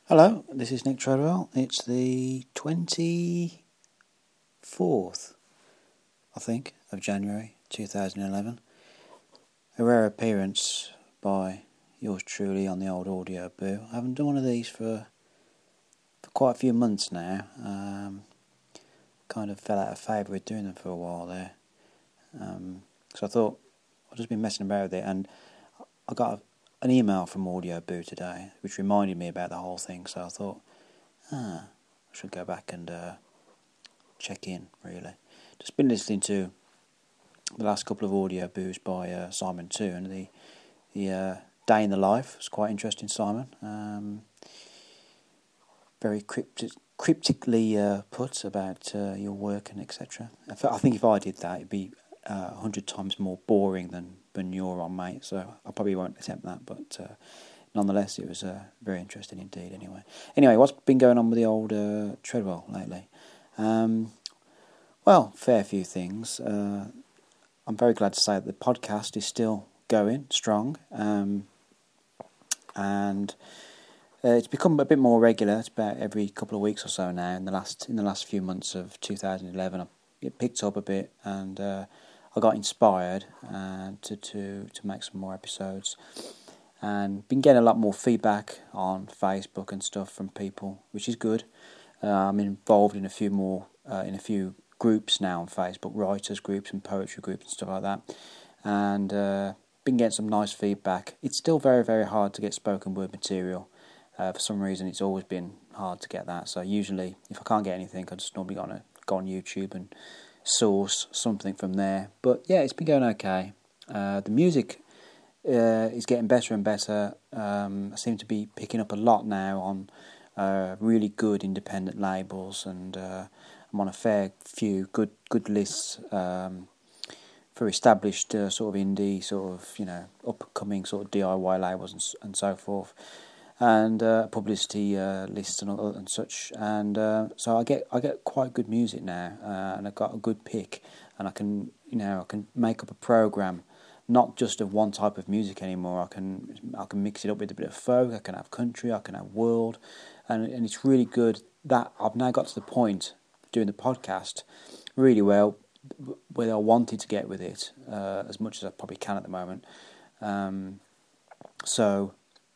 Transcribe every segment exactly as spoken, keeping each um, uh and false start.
Hello, this is Nick Treadwell. It's the twenty-fourth, I think, of January two thousand eleven. A rare appearance by yours truly on the old audio boo. I haven't done one of these for, for quite a few months now. Um, kind of fell out of favour with doing them for a while there. Um, so I thought I've just been messing about with it, and I got a, an email from Audio Boo today, which reminded me about the whole thing. So I thought, ah, I should go back and uh, check in, really. Just been listening to the last couple of audio boos by uh, Simon too, and the the uh, day in the life was quite interesting. Simon, um, very cryptic, cryptically uh, put about uh, your work and et cetera. I think if I did that, it'd be uh, a hundred times more boring than than you're on, mate. So I probably won't attempt that, but uh, nonetheless, it was uh, very interesting indeed. Anyway, anyway, what's been going on with the old uh, Treadwell lately? Um, well, fair few things. Uh, I'm very glad to say that the podcast is still going strong, um, and uh, it's become a bit more regular. It's about every couple of weeks or so now. In the last in the last few months of two thousand eleven, it picked up a bit, and uh, I got inspired uh, to to to make some more episodes, and been getting a lot more feedback on Facebook and stuff from people, which is good. Uh, I'm involved in a few more uh, in a few. groups now on Facebook, writers groups and poetry groups and stuff like that, and uh, been getting some nice feedback. It's still very very hard to get spoken word material. Uh, for some reason, it's always been hard to get that. So usually, if I can't get anything, I just normally gonna go on YouTube and source something from there. But yeah, it's been going okay. Uh, the music uh, is getting better and better. Um, I seem to be picking up a lot now on uh, really good independent labels, and uh, I'm on a fair few good good lists um, for established uh, sort of indie, sort of you know upcoming sort of D I Y labels and and so forth, and uh, publicity uh, lists and and such. And uh, so I get I get quite good music now, uh, and I've got a good pick, and I can you know I can make up a program. Not just of one type of music anymore. I can I can mix it up with a bit of folk. I can have country. I can have world, and and it's really good. That I've now got to the point doing the podcast really well, where I wanted to get with it uh, as much as I probably can at the moment. Um, so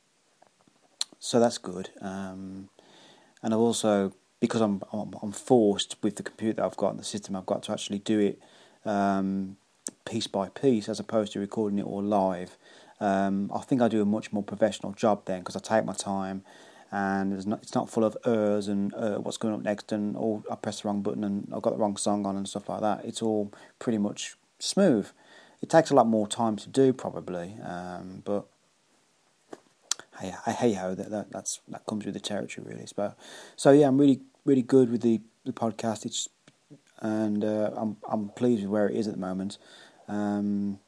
so that's good. Um, and I've also because I'm, I'm I'm forced with the computer that I've got and the system I've got to actually do it. Um, piece by piece as opposed to recording it all live. Um, I think I do a much more professional job then because I take my time and it's not, it's not full of ers and uh, what's going up next and oh, I pressed the wrong button and I've got the wrong song on and stuff like that. It's all pretty much smooth. It takes a lot more time to do probably, um, but hey, hey ho, that, that that's that comes with the territory really. So, so yeah, I'm really really good with the, the podcast. It's and uh, I'm I'm pleased with where it is at the moment. Um,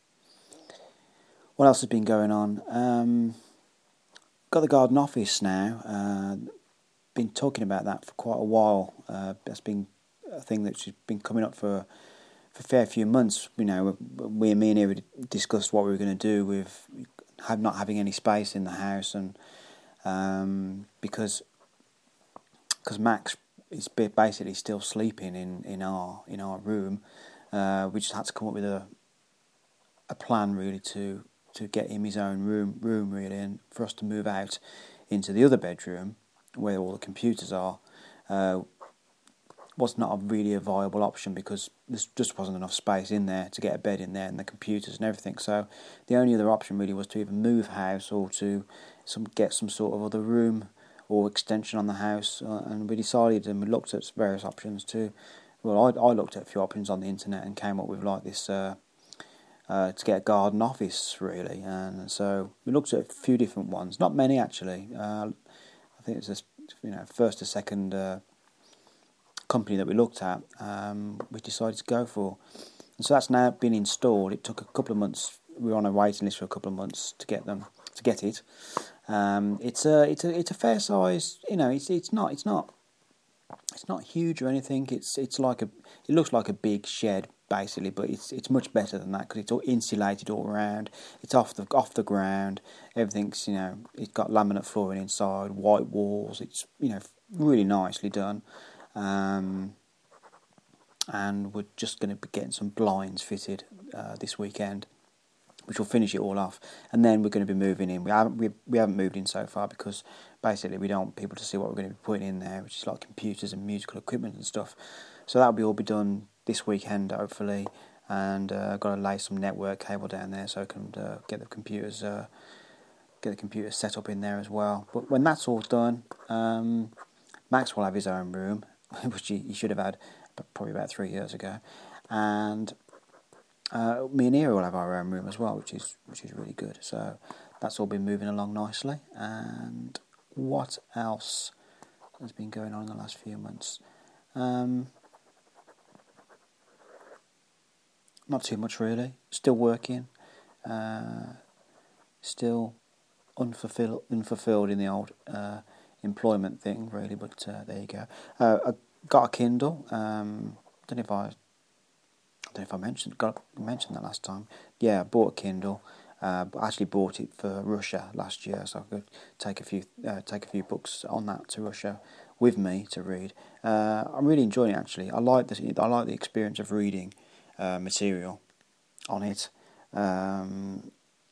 what else has been going on? Um, got the garden office now. Uh, been talking about that for quite a while. Uh, that's been a thing that's been coming up for for a fair few months. You know, we and me and Eva discussed what we were going to do with have not having any space in the house, and um, because because Max is basically still sleeping in, in our in our room. Uh, we just had to come up with a a plan really to, to get him his own room room really, and for us to move out into the other bedroom where all the computers are uh, was not a really a viable option because there just wasn't enough space in there to get a bed in there and the computers and everything. So the only other option really was to either move house or to some get some sort of other room or extension on the house, uh, and we decided and we looked at various options too. Well, I, I looked at a few options on the internet and came up with like this uh, uh, to get a garden office really, and so we looked at a few different ones. Not many actually. Uh, I think it's just you know first or second uh, company that we looked at. Um, we decided to go for, and so that's now been installed. It took a couple of months. We were on a waiting list for a couple of months to get them to get it. Um, it's a it's a it's a fair size. You know, it's it's not it's not it's not huge or anything. It's it's like a it looks like a big shed basically, but it's it's much better than that because it's all insulated all around. It's off the off the ground. Everything's, you know, it's got laminate flooring inside, white walls. It's, you know, really nicely done. Um, and we're just going to be getting some blinds fitted uh, this weekend, which will finish it all off. And then we're going to be moving in. We haven't we, we haven't moved in so far because basically we don't want people to see what we're going to be putting in there, which is like computers and musical equipment and stuff. So that'll be all be done this weekend, hopefully. And uh, I've got to lay some network cable down there so I can uh, get the computers uh, get the computers set up in there as well. But when that's all done, um, Max will have his own room, which he, he should have had probably about three years ago, and uh, me and Ira will have our own room as well, which is which is really good. So that's all been moving along nicely. And what else has been going on in the last few months? Um, not too much really. Still working. Uh, still unfulfilled, unfulfilled in the old uh, employment thing, really. But uh, there you go. Uh, I got a Kindle. Um, don't know if I, I don't know if I mentioned got mentioned that last time. Yeah, I bought a Kindle. Uh, I actually bought it for Russia last year, so I could take a few uh, take a few books on that to Russia with me to read. Uh, I'm really enjoying it actually. I like the I like the experience of reading uh, material on it. Um,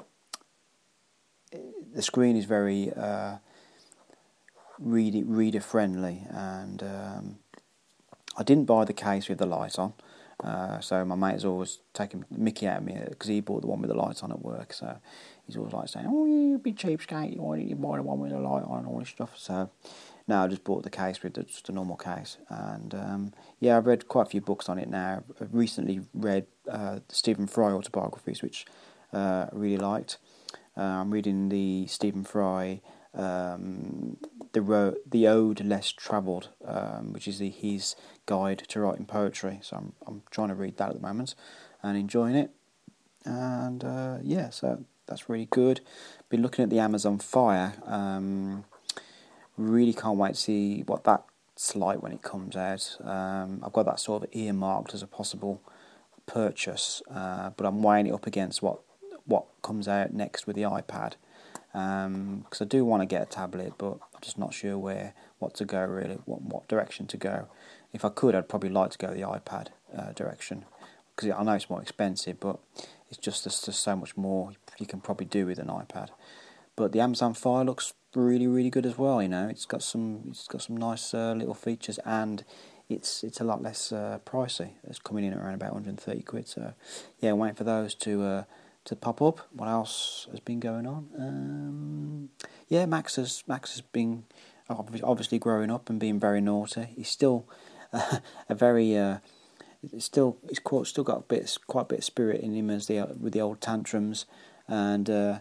the screen is very uh, reader reader friendly, and um, I didn't buy the case with the light on. Uh, so my mate is always taking mickey out of me because he bought the one with the lights on at work. So he's always like saying, "Oh, you big cheapskate! Why didn't you buy the one with the light on and all this stuff?" So no, I just bought the case with the, just a normal case. And um, yeah, I've read quite a few books on it now. I've recently read uh, the Stephen Fry autobiographies, which uh, I really liked. Uh, I'm reading the Stephen Fry, um, the ro- the Ode Less Travelled, um, which is the, his guide to writing poetry. So I'm I'm trying to read that at the moment and enjoying it. And uh, yeah, so that's really good. Been looking at the Amazon Fire. Um, really can't wait to see what that's like when it comes out. Um, I've got that sort of earmarked as a possible purchase, uh, but I'm weighing it up against what what comes out next with the iPad, because um, I do want to get a tablet, but I'm just not sure where what to go really, what what direction to go. If I could, I'd probably like to go the iPad uh, direction, because I know it's more expensive, but it's just there's just so much more you can probably do with an iPad. But the Amazon Fire looks really really good as well. You know, it's got some it's got some nice uh, little features, and it's it's a lot less uh, pricey. It's coming in at around about one hundred thirty quid. So yeah, I'm waiting for those to uh, to pop up. What else has been going on? Um, yeah, Max has Max has been obviously growing up and being very naughty. He's still uh, a very uh, it's still he's quite, still got a bit quite a bit of spirit in him as the with the old tantrums, and uh,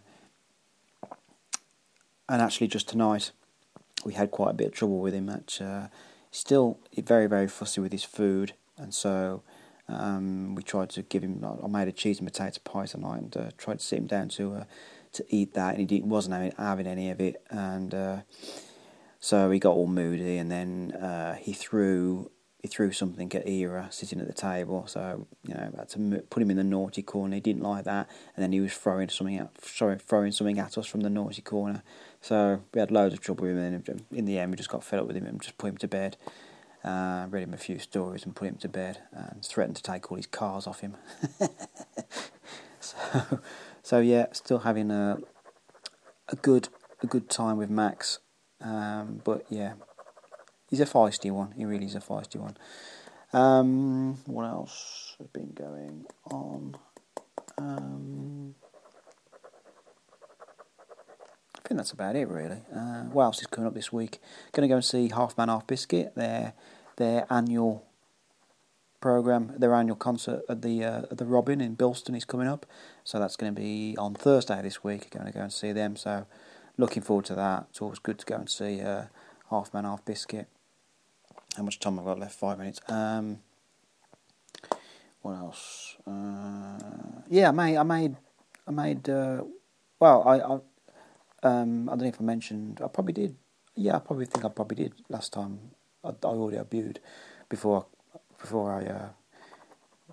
and actually just tonight we had quite a bit of trouble with him. At uh, still very very fussy with his food, and so. Um, we tried to give him. I made a cheese and potato pie tonight, and uh, tried to sit him down to uh, to eat that, and he wasn't having, having any of it, and uh, so he got all moody, and then uh, he threw he threw something at Ira sitting at the table. So you know, I had to put him in the naughty corner. He didn't like that, and then he was throwing something at sorry, throwing something at us from the naughty corner. So we had loads of trouble with him, and in the end, we just got fed up with him and just put him to bed. Uh, read him a few stories and put him to bed, and threatened to take all his cars off him. so, so yeah, still having a a good a good time with Max, um, but yeah, he's a feisty one. He really is a feisty one. Um, what else has been going on? Um, I think that's about it, really. Uh, what else is coming up this week? Going to go and see Half Man Half Biscuit. Their their annual program, their annual concert at the uh, at the Robin in Bilston is coming up. So that's going to be on Thursday this week. Going to go and see them. So looking forward to that. It's always good to go and see uh, Half Man Half Biscuit. How much time I've got left? Five minutes. Um, what else? Uh, yeah, I made I made I made. Uh, well, I. I Um, I don't know if I mentioned. I probably did. Yeah, I probably think I probably did last time. I, I audio viewed before before I uh,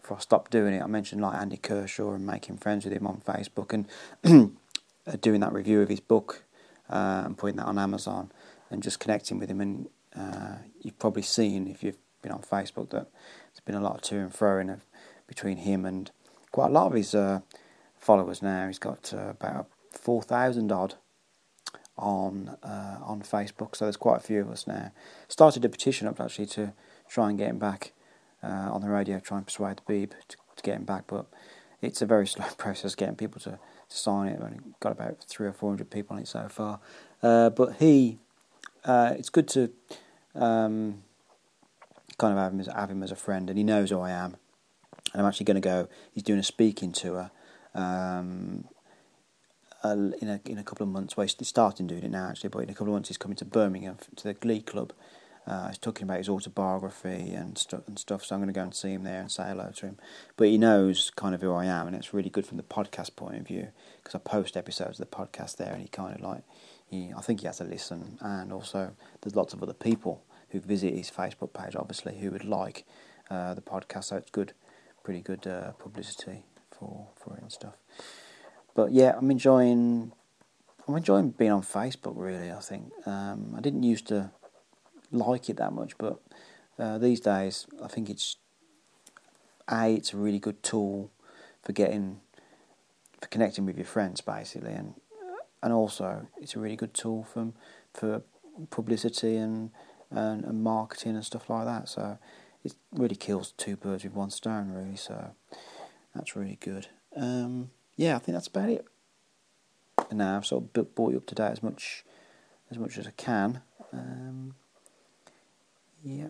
before I stopped doing it, I mentioned like Andy Kershaw and making friends with him on Facebook and doing that review of his book uh, and putting that on Amazon and just connecting with him. And uh, you've probably seen, if you've been on Facebook, that there's been a lot of to and fro in of, between him and quite a lot of his uh, followers now. He's got uh, about four thousand odd on uh, on Facebook, so there's quite a few of us now. Started a petition up actually to try and get him back uh, on the radio, try and persuade the Beeb to, to get him back, but it's a very slow process getting people to, to sign it. We've only got about three or four hundred people on it so far. Uh, but he, uh, it's good to um, kind of have him, as, have him as a friend, and he knows who I am. And I'm actually going to go. He's doing a speaking tour. Um, Uh, in a in a couple of months. Well, he's starting doing it now actually, but in a couple of months he's coming to Birmingham to the Glee Club. Uh, he's talking about his autobiography and stuff and stuff. So I'm going to go and see him there and say hello to him. But he knows kind of who I am, and it's really good from the podcast point of view because I post episodes of the podcast there, and he kind of like he I think he has to listen, and also there's lots of other people who visit his Facebook page, obviously, who would like uh, the podcast. So it's good, pretty good uh, publicity for for it and stuff. But yeah, I'm enjoying. I'm enjoying being on Facebook. Really, I think um, I didn't used to like it that much, but uh, these days I think it's a. It's a really good tool for getting, for connecting with your friends, basically, and and also it's a really good tool for for publicity and and, and marketing and stuff like that. So it really kills two birds with one stone, really. So that's really good. Um, Yeah, I think that's about it. Now I've sort of brought you up to date as much as much as I can. Um, yeah.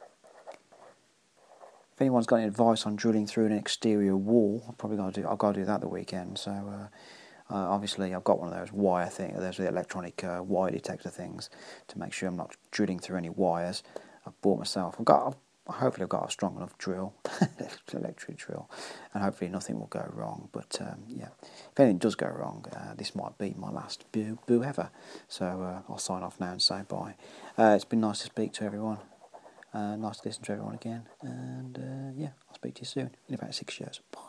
If anyone's got any advice on drilling through an exterior wall, I've probably got to do. I've got to do that the weekend. So uh, uh, obviously I've got one of those wire things. Those the electronic uh, wire detector things to make sure I'm not drilling through any wires. I've bought myself. I've got. I've, Hopefully I've got a strong enough drill, electric drill, and hopefully nothing will go wrong. But um, yeah, if anything does go wrong, uh, this might be my last boo, boo ever. So uh, I'll sign off now and say bye. Uh, it's been nice to speak to everyone, uh, nice to listen to everyone again, and uh, yeah, I'll speak to you soon in about six years. Bye.